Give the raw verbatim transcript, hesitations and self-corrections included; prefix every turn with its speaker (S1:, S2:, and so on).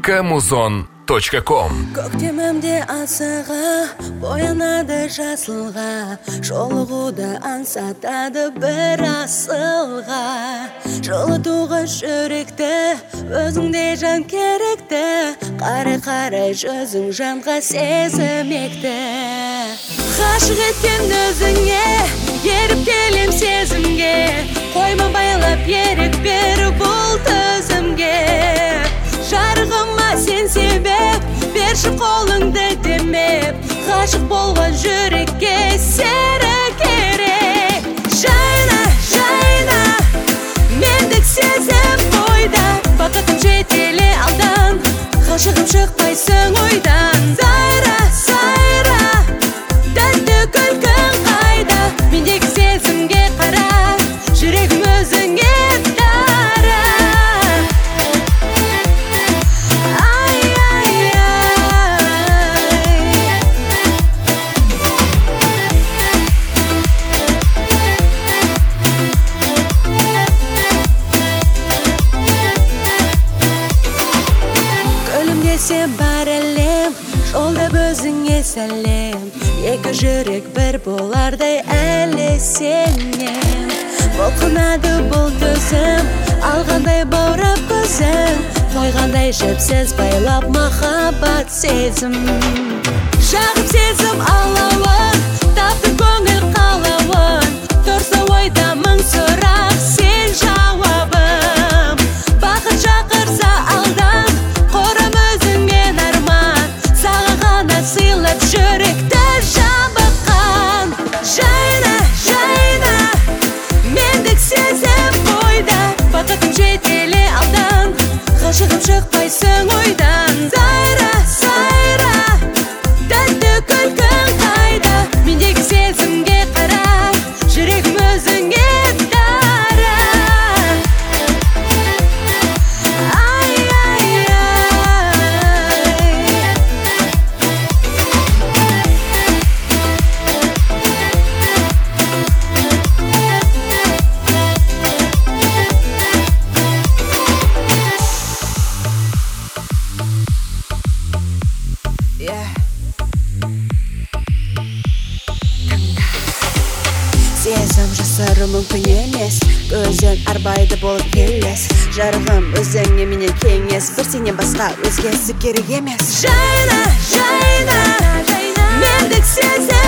S1: точка музон точка ком.
S2: Көктемімде асыға, боянады жасылға, жолығуды аңсатады бір асылға. Жылытуға жүректі, өзіңдей жан керекті, қарай-қарай жүзің жанға сезімекті. Ғашық еткен өзіңе, еріп келем сезімге, қойма байлап ерік беріп бұл төзімге. Жарығыма сен себеп, берші қолыңды демеп, ғашық болған жүрекке сері керек. Жайна, жайна, мендік сезім бойда, бақытым жетеле алдан, ғашығым шықпайсың ойдан. Сайра, сайра, тәтті күлкің қайда, мендегі сезімге қара, жүрегім өзіңе дара. Сен бар әлем, жолдап өзіңе сәлем, екі жүрек бір болардай әлі сенен. Бұлқынады бұл төзім, алғандай баурап көзім, қойғандай жіпсіз байлап махаббат сезім. Жағып сезім алауын, тапты көңіл қалауын, тұрса ойда мың сұрақ сен жауабым. Бақыт шақырса алдан, сыйлап жүректі жабыққан. Жайна, жайна, мендік сезім бойда, бақытым жетеле алдан, ғашығым шықпайсың ойдан. Сайра, сайра, тәтті күлкің қайда, мендегі сезімге қара, жүрегім өзіңе дара. Сезім жасыру мүмкін емес, көзден арбайды болып келес. Жарығым өзіңе менен кеңес, бір сенен басқа өзгесі керек емес. Жайна, жайна, мендік сезім